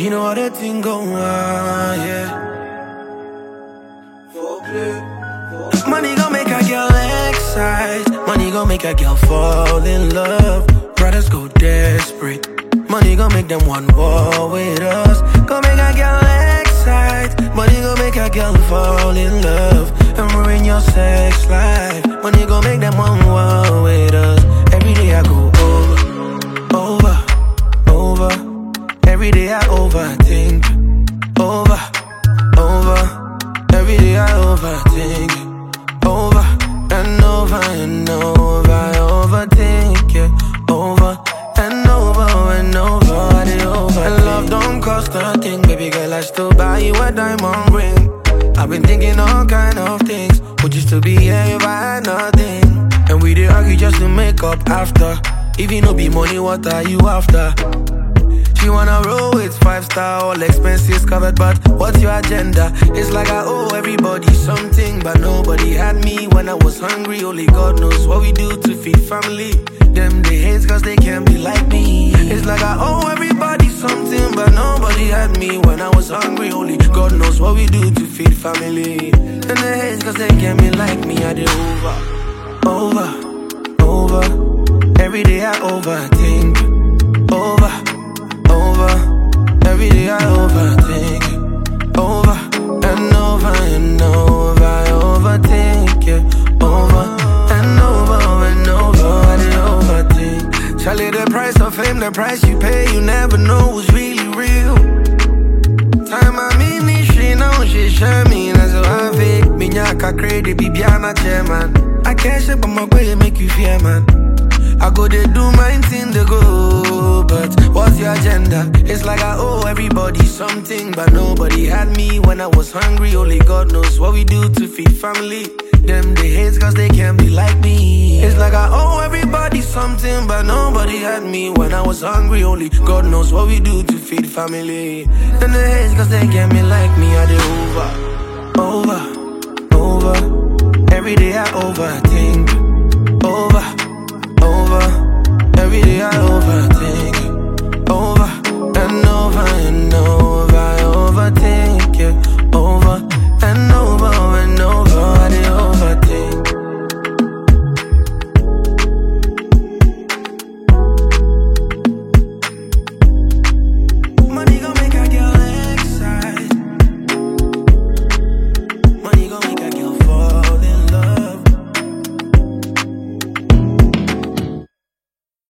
You know how that thing go on, yeah. Money gon' make a girl excite. Money gon' make a girl fall in love. Brothers go desperate. Money gon' make them want war with us. Gon' make a girl excite. Money gon' make a girl fall in love and ruin your sex life. Money gon' make them want war with us. Every day I go over. Every day I overthink. Over. Every day I overthink. Over and over and over. I overthink, yeah. Over and over and over. I over. And love don't cost a thing, baby girl. I still buy you a diamond ring. I've been thinking all kind of things. Would you still be here if I had nothing? And we did argue just to make up after. If you no be money, what are you after? She wanna roll with 5-star, all expenses covered, but what's your agenda? It's like I owe everybody something, but nobody had me when I was hungry. Only God knows what we do to feed family. Them they hate cause they can't be like me. It's like I owe everybody something, but nobody had me when I was hungry. Only God knows what we do to feed family. And they hate cause they can't be like me. I did over. Every day I overthink. Over. Every day I overthink. Over and over and over. I overthink, yeah. Over and over and over. I did overthink. Charlie, the price of fame, the price you pay, you never know who's really real. Time I mean, she know she share me. That's how I fake. Minyaka crazy, Bibiana chairman. I can't shape on my way, make you fear, man. I go they do my thing to go, but what's your agenda? It's like I owe everybody something, but nobody had me when I was hungry. Only God knows what we do to feed family. Them they hate cause they can't be like me. It's like I owe everybody something, but nobody had me when I was hungry. Only God knows what we do to feed family. Them they hate cause they can't be like me. I did over. Every day I over.